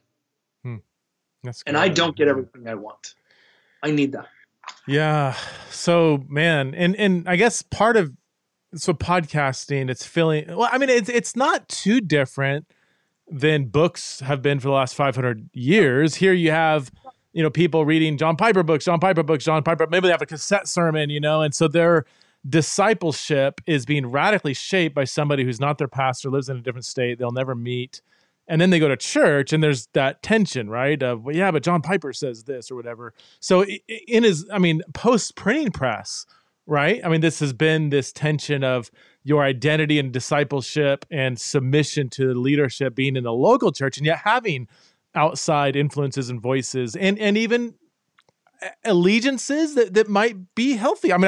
And I don't get everything I want. I need that. Yeah. So, man, and I guess part of podcasting, it's feeling, well, I mean, it's not too different than books have been for the last 500 years. Here you have, people reading John Piper books. Maybe they have a cassette sermon, and so their discipleship is being radically shaped by somebody who's not their pastor, lives in a different state, they'll never meet. And then they go to church, and there's that tension, right? Of, well, yeah, but John Piper says this or whatever. So in his, post-printing press, right? This has been this tension of your identity and discipleship and submission to the leadership being in the local church, and yet having outside influences and voices and even allegiances that might be healthy. Help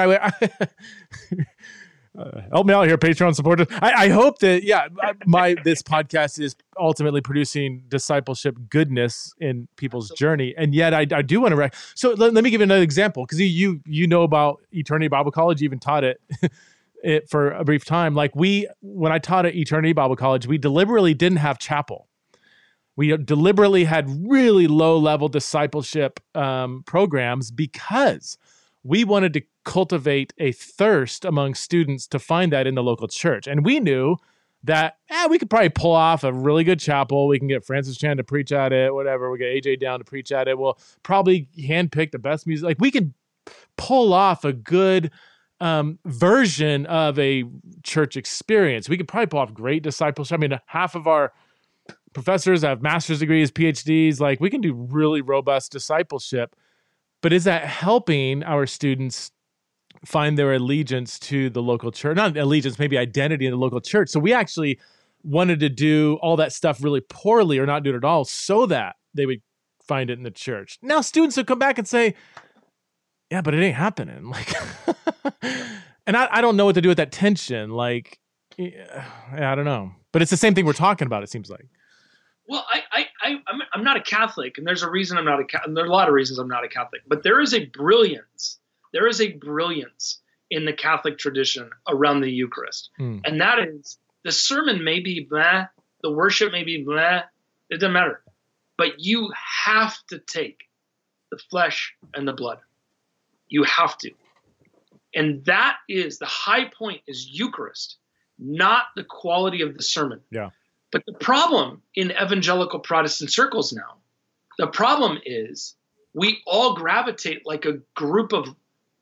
me out here, Patreon supporters. I hope that, this podcast is ultimately producing discipleship goodness in people's journey. And yet I do want to so let me give you another example, because you know about Eternity Bible College. You even taught it for a brief time. Like when I taught at Eternity Bible College, we deliberately didn't have chapel. We deliberately had really low-level discipleship programs because we wanted to cultivate a thirst among students to find that in the local church. And we knew that we could probably pull off a really good chapel. We can get Francis Chan to preach at it, whatever. We get AJ down to preach at it. We'll probably handpick the best music. Like, we could pull off a good version of a church experience. We could probably pull off great discipleship. I mean, half of our professors have master's degrees, PhDs. Like, we can do really robust discipleship. But is that helping our students find their allegiance to the local church? Not allegiance, maybe identity in the local church. So we actually wanted to do all that stuff really poorly or not do it at all so that they would find it in the church. Now students would come back and say, yeah, but it ain't happening. Like, and I don't know what to do with that tension. Like, I don't know. But it's the same thing we're talking about, it seems like. Well, I'm not a Catholic, and there's a reason I'm not a Catholic. There are a lot of reasons I'm not a Catholic, but there is a brilliance. There is a brilliance in the Catholic tradition around the Eucharist. And that is, the sermon may be blah, the worship may be blah, it doesn't matter. But you have to take the flesh and the blood. You have to. And that is, the high point is Eucharist, not the quality of the sermon. Yeah. But the problem in evangelical Protestant circles now, the problem is we all gravitate like a group of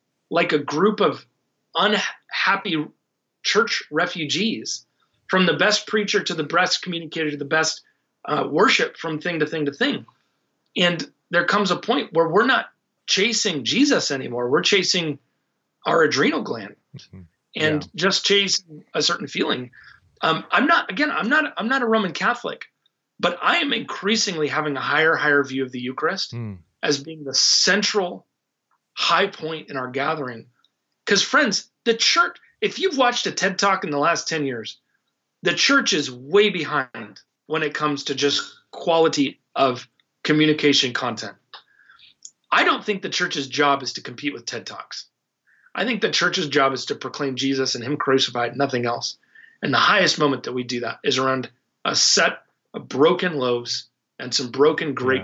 unhappy church refugees, from the best preacher to the best communicator to the best worship, from thing to thing to thing. And there comes a point where we're not chasing Jesus anymore. We're chasing our adrenal gland and just chasing a certain feeling. I'm not a Roman Catholic, but I am increasingly having a higher view of the Eucharist as being the central high point in our gathering. Because friends, the church, if you've watched a TED Talk in the last 10 years, the church is way behind when it comes to just quality of communication content. I don't think the church's job is to compete with TED Talks. I think the church's job is to proclaim Jesus and him crucified, nothing else. And the highest moment that we do that is around a set of broken loaves and some broken grapes,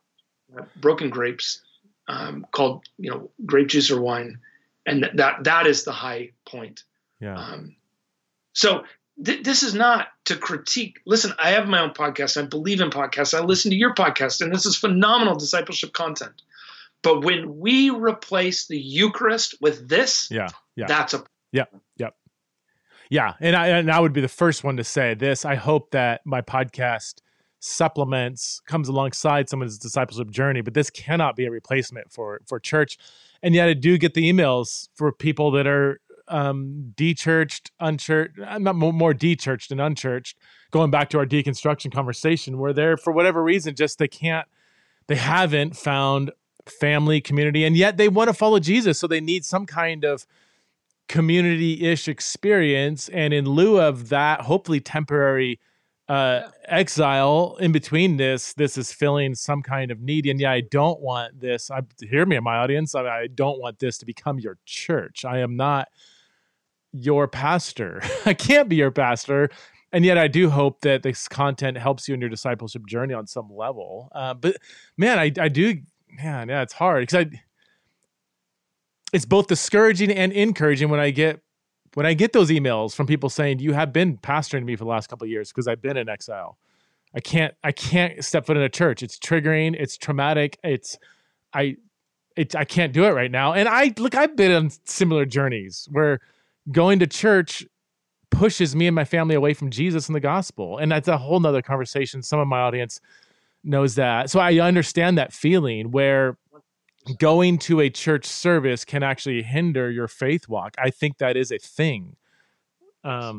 called, grape juice or wine. And that is the high point. Yeah. So this is not to critique. Listen, I have my own podcast. I believe in podcasts. I listen to your podcast, and this is phenomenal discipleship content. But when we replace the Eucharist with this, that's a Yeah, and I would be the first one to say this. I hope that my podcast comes alongside someone's discipleship journey, but this cannot be a replacement for church. And yet I do get the emails for people that are de-churched, unchurched, not more de-churched than unchurched, going back to our deconstruction conversation, where they're, for whatever reason, just they haven't found family, community, and yet they want to follow Jesus, so they need some kind of community-ish experience, and in lieu of that, hopefully temporary exile in between this is filling some kind of need. And I don't want this. Hear me, my audience. I don't want this to become your church. I am not your pastor. I can't be your pastor. And yet I do hope that this content helps you in your discipleship journey on some level. But man, it's hard because it's both discouraging and encouraging when I get those emails from people saying, you have been pastoring me for the last couple of years because I've been in exile. I can't step foot in a church. It's triggering. It's traumatic. I can't do it right now. And I've been on similar journeys where going to church pushes me and my family away from Jesus and the gospel. And that's a whole nother conversation. Some of my audience knows that. So I understand that feeling where going to a church service can actually hinder your faith walk. I think that is a thing. But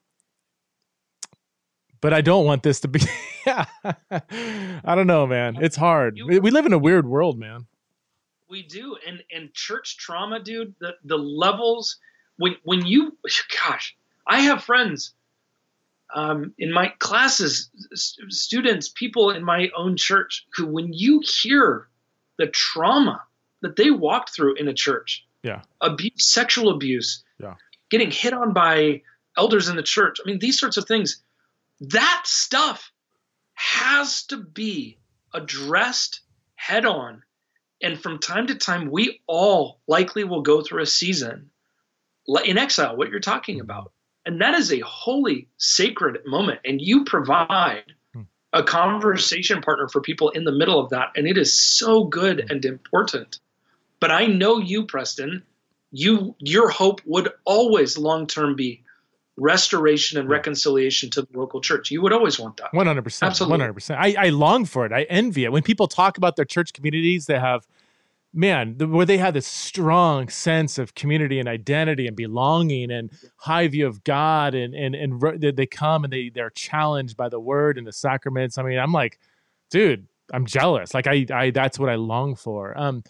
I don't want this to be, I don't know, man. It's hard. We live in a weird world, man. We do. And church trauma, dude, the levels, when you, gosh, I have friends in my classes, students, people in my own church who, when you hear the trauma that they walked through in a church, abuse, sexual abuse, getting hit on by elders in the church. I mean, these sorts of things, that stuff has to be addressed head on. And from time to time, we all likely will go through a season in exile, what you're talking about. And that is a holy, sacred moment. And you provide a conversation partner for people in the middle of that. And it is so good and important. But I know you, Preston, your hope would always long-term be restoration and reconciliation to the local church. You would always want that. 100%. Absolutely. 100%. I long for it. I envy it. When people talk about their church communities, they have, where they have this strong sense of community and identity and belonging and high view of God, and they come and they're challenged by the word and the sacraments. I mean, I'm like, dude, I'm jealous. Like I that's what I long for.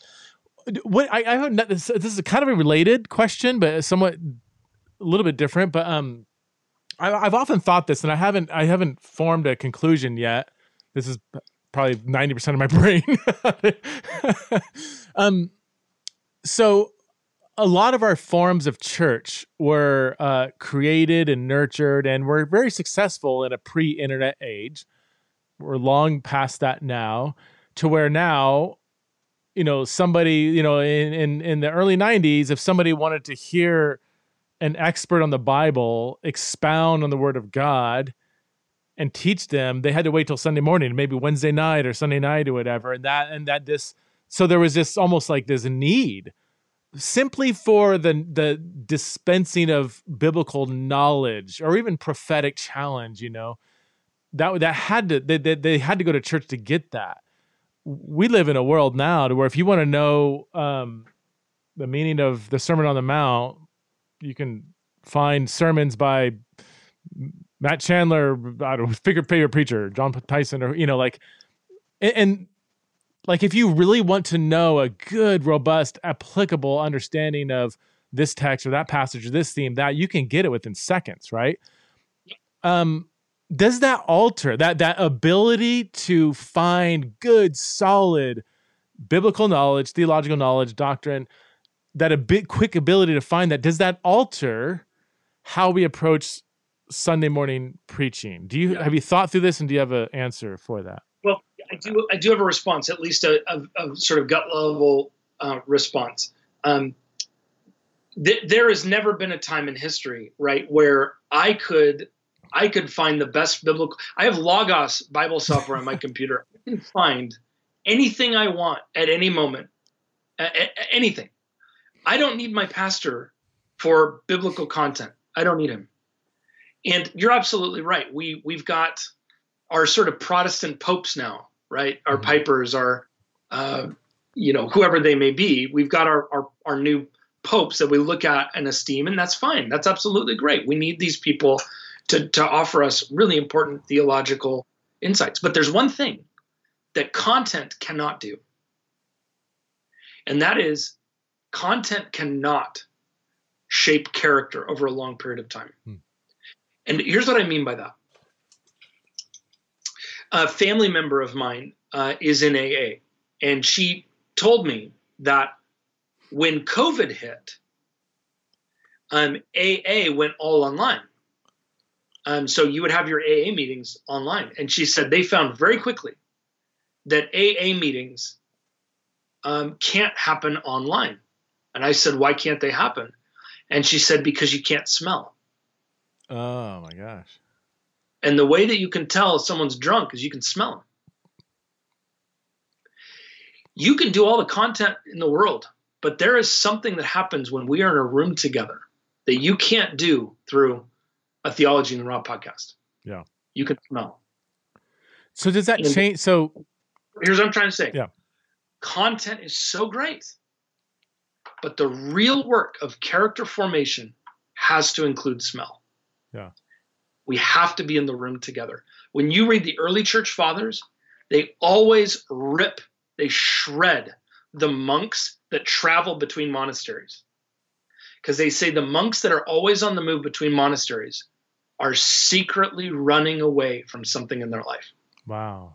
This is kind of a related question, but somewhat a little bit different, but I've often thought this, and I haven't formed a conclusion yet. This is probably 90% of my brain. So a lot of our forms of church were created and nurtured, and were very successful in a pre-internet age. We're long past that now, to where now, somebody, in the early 90s, if somebody wanted to hear an expert on the Bible expound on the Word of God and teach them, they had to wait till Sunday morning, maybe Wednesday night or Sunday night or whatever. So there was this almost like this need simply for the dispensing of biblical knowledge or even prophetic challenge, that they had to go to church to get that. We live in a world now to where if you want to know the meaning of the Sermon on the Mount, you can find sermons by Matt Chandler, I don't know, favorite preacher, John Tyson, or, and if you really want to know a good, robust, applicable understanding of this text or that passage or this theme, that you can get it within seconds, right? Does that alter that ability to find good, solid biblical knowledge, theological knowledge, doctrine, that a bit quick ability to find that, does that alter how we approach Sunday morning preaching? Have you thought through this, and do you have an answer for that? Well, I do have a response, at least a sort of gut level response. There has never been a time in history, right, where I could find the best biblical. I have Logos Bible software on my computer. I can find anything I want at any moment, anything. I don't need my pastor for biblical content. I don't need him. And you're absolutely right. We've got our sort of Protestant popes now, right? Our pipers, our, whoever they may be. We've got our new popes that we look at and esteem, and that's fine. That's absolutely great. We need these people to offer us really important theological insights. But there's one thing that content cannot do, and that is content cannot shape character over a long period of time. And here's what I mean by that. A family member of mine is in AA, and she told me that when COVID hit, AA went all online. So you would have your AA meetings online. And she said they found very quickly that AA meetings can't happen online. And I said, why can't they happen? And she said, because you can't smell. Oh, my gosh. And the way that you can tell if someone's drunk is you can smell them. You can do all the content in the world, but there is something that happens when we are in a room together that you can't do through a Theology in the Raw podcast. Yeah. You can smell. So does that change? So here's what I'm trying to say. Yeah. Content is so great, but the real work of character formation has to include smell. Yeah. We have to be in the room together. When you read the early church fathers, they always they shred the monks that travel between monasteries. Because they say the monks that are always on the move between monasteries are secretly running away from something in their life. Wow.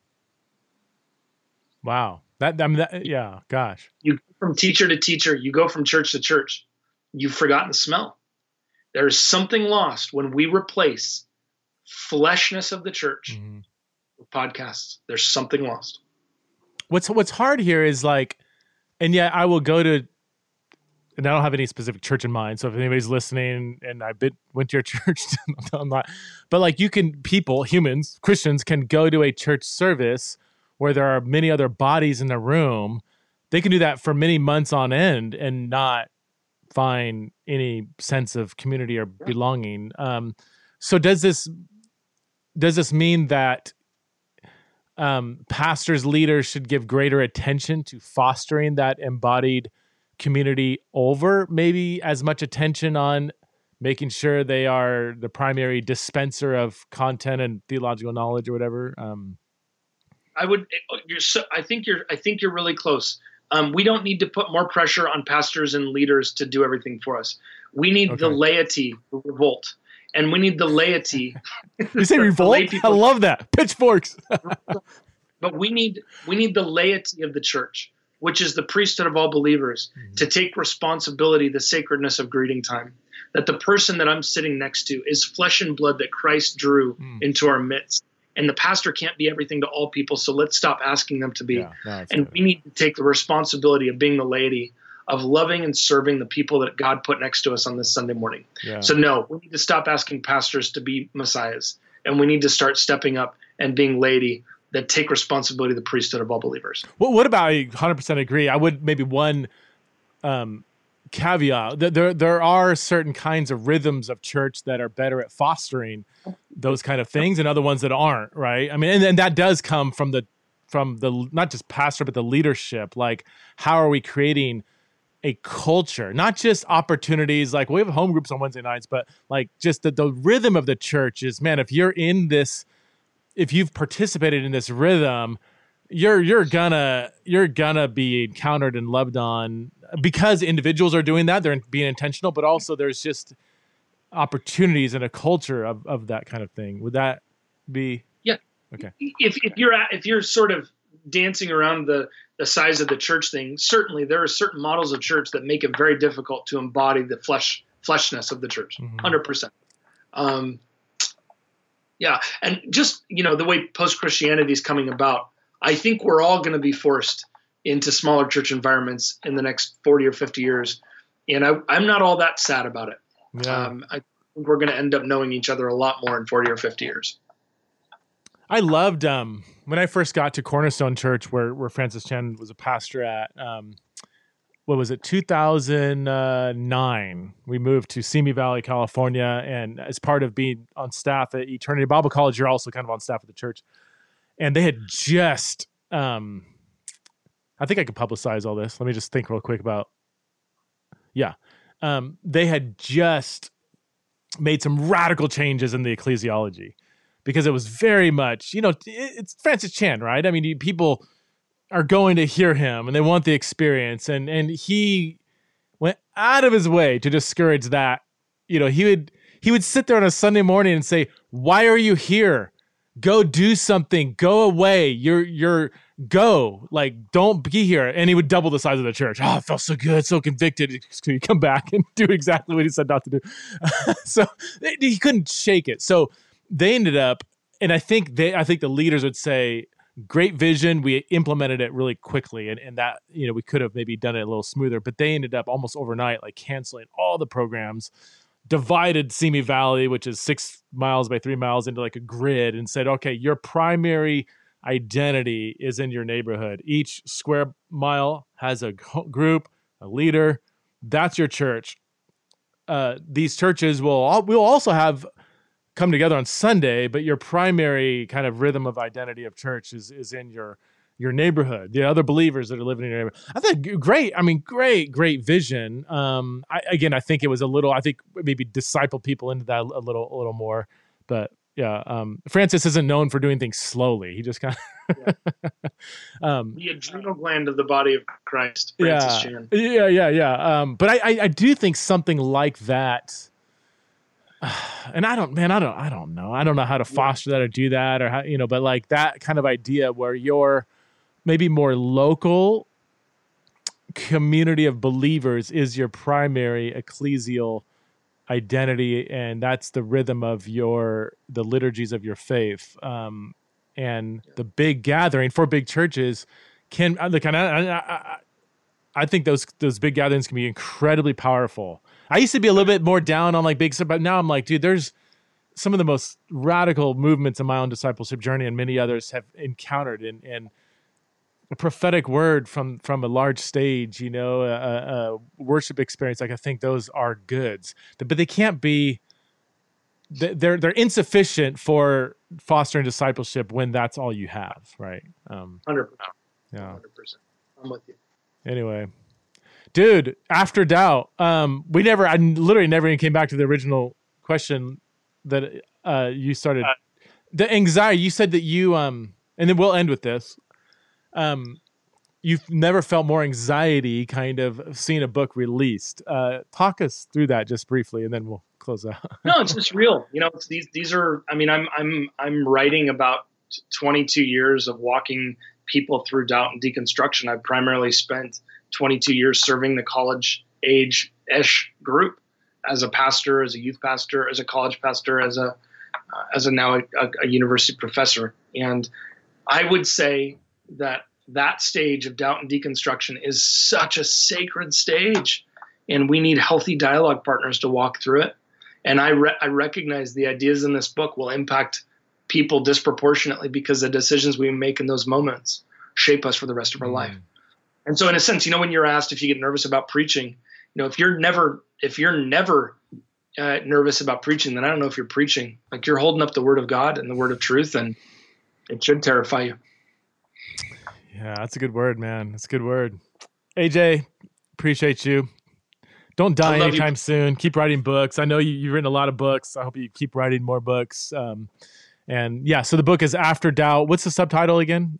Yeah, gosh. You go from teacher to teacher, you go from church to church. You've forgotten the smell. There is something lost when we replace fleshness of the church podcasts. There's something lost. What's hard here is like, and yeah, I will go to, and I don't have any specific church in mind. So if anybody's listening and went to your church, I'm not, but like humans, Christians can go to a church service where there are many other bodies in the room. They can do that for many months on end and not find any sense of community or belonging. So does this mean that pastors, leaders should give greater attention to fostering that embodied community over maybe as much attention on making sure they are the primary dispenser of content and theological knowledge or whatever? I think you're really close. We don't need to put more pressure on pastors and leaders to do everything for us. We need the laity to revolt, and we need the laity. You say revolt? I love that. Pitchforks. But we need the laity of the church, which is the priesthood of all believers, to take responsibility, the sacredness of greeting time. That the person that I'm sitting next to is flesh and blood that Christ drew into our midst. And the pastor can't be everything to all people, so let's stop asking them to be. We need to take the responsibility of being the laity, of loving and serving the people that God put next to us on this Sunday morning. Yeah. So no, we need to stop asking pastors to be messiahs, and we need to start stepping up and being laity that take responsibility of the priesthood of all believers. Well, what about, I 100% agree. I would maybe one caveat that there are certain kinds of rhythms of church that are better at fostering those kind of things and other ones that aren't, right? I mean, and that does come from the not just pastor, but the leadership. Like, how are we creating a culture, not just opportunities? Like, we have home groups on Wednesday nights, but like just the rhythm of the church is, man, if you've participated in this rhythm, you're gonna be encountered and loved on, because individuals are doing that. They're being intentional, but also there's just opportunities and a culture of that kind of thing. Would that be? Yeah. Okay. If you're sort of dancing around the size of the church thing, certainly there are certain models of church that make it very difficult to embody the fleshness of the church. 100%. Yeah. And just, the way post-Christianity is coming about, I think we're all going to be forced into smaller church environments in the next 40 or 50 years. And I'm not all that sad about it. Yeah. I think we're going to end up knowing each other a lot more in 40 or 50 years. I loved when I first got to Cornerstone Church, where Francis Chan was a pastor at, 2009, we moved to Simi Valley, California. And as part of being on staff at Eternity Bible College, you're also kind of on staff at the church. And they had just, I think I could publicize all this. Let me just think real quick about, they had just made some radical changes in the ecclesiology, because it was very much, it's Francis Chan, right? I mean, people are going to hear him and they want the experience. And he went out of his way to discourage that. He would sit there on a Sunday morning and say, "Why are you here? Go do something. Go away. You're go. Like, don't be here." And he would double the size of the church. Oh, it felt so good, so convicted. So he'd come back and do exactly what he said not to do. So he couldn't shake it. So they ended up, and I think the leaders would say, great vision. We implemented it really quickly, and that, we could have maybe done it a little smoother, but they ended up almost overnight, like canceling all the programs, divided Simi Valley, which is 6 miles by 3 miles, into like a grid, and said, okay, your primary identity is in your neighborhood. Each square mile has a group, a leader. That's your church. These churches we'll also have come together on Sunday, but your primary kind of rhythm of identity of church is in your neighborhood, the other believers that are living in your neighborhood. I think great. I mean, great vision. I think it was I think maybe disciple people into that a little more, but yeah. Francis isn't known for doing things slowly. He just kind of, the adrenal gland of the body of Christ, Francis Chan. Yeah. But I do think something like that, and I don't know. I don't know how to foster that or do that, or how, but like that kind of idea where you're maybe more local community of believers is your primary ecclesial identity, and that's the rhythm of the liturgies of your faith. and the big gathering for big churches can look. I think those big gatherings can be incredibly powerful. I used to be a little bit more down on like big stuff, but now I'm like, dude, there's some of the most radical movements in my own discipleship journey, and many others have encountered, and a prophetic word from a large stage, a worship experience. Like I think those are goods, but they can't be. They're insufficient for fostering discipleship when that's all you have, right? 100%. Yeah, 100%. I'm with you. Anyway, dude, After Doubt. I literally never even came back to the original question that you started. The anxiety. You said that you and then we'll end with this. You've never felt more anxiety kind of seeing a book released. Talk us through that just briefly, and then we'll close out. No, it's just real. It's these are. I mean, I'm writing about 22 years of walking people through doubt and deconstruction. I've primarily spent 22 years serving the college age-ish group as a pastor, as a youth pastor, as a college pastor, as a now a university professor. And I would say that stage of doubt and deconstruction is such a sacred stage, and we need healthy dialogue partners to walk through it. And I recognize the ideas in this book will impact people disproportionately because the decisions we make in those moments shape us for the rest of our life. And so in a sense, when you're asked if you get nervous about preaching, if you're never nervous about preaching, then I don't know if you're preaching. Like you're holding up the word of God and the word of truth, and it should terrify you. Yeah, that's a good word, man. That's a good word. AJ, appreciate you. Don't die anytime soon. Keep writing books. I know you've written a lot of books. I hope you keep writing more books. And yeah, so the book is After Doubt. What's the subtitle again?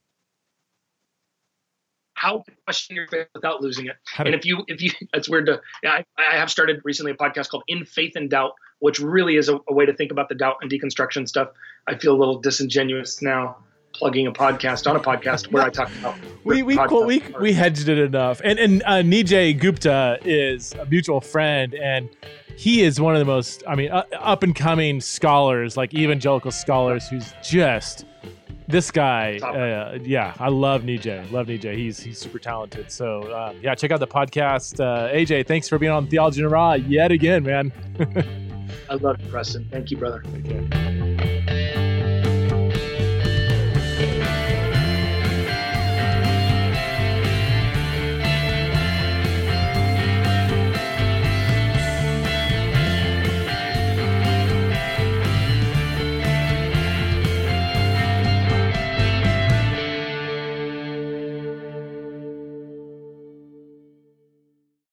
How to question your faith without losing it. And if you, it's weird to, I have started recently a podcast called In Faith and Doubt, which really is a way to think about the doubt and deconstruction stuff. I feel a little disingenuous now plugging a podcast on a podcast where I talk about we hedged it enough. And Nijay Gupta is a mutual friend, and he is one of the most, up and coming scholars, like evangelical scholars, who's just this guy. I love Nijay. He's super talented. So check out the podcast. AJ, thanks for being on Theology in the Raw yet again, man. I love you, Preston. Thank you, brother. Okay.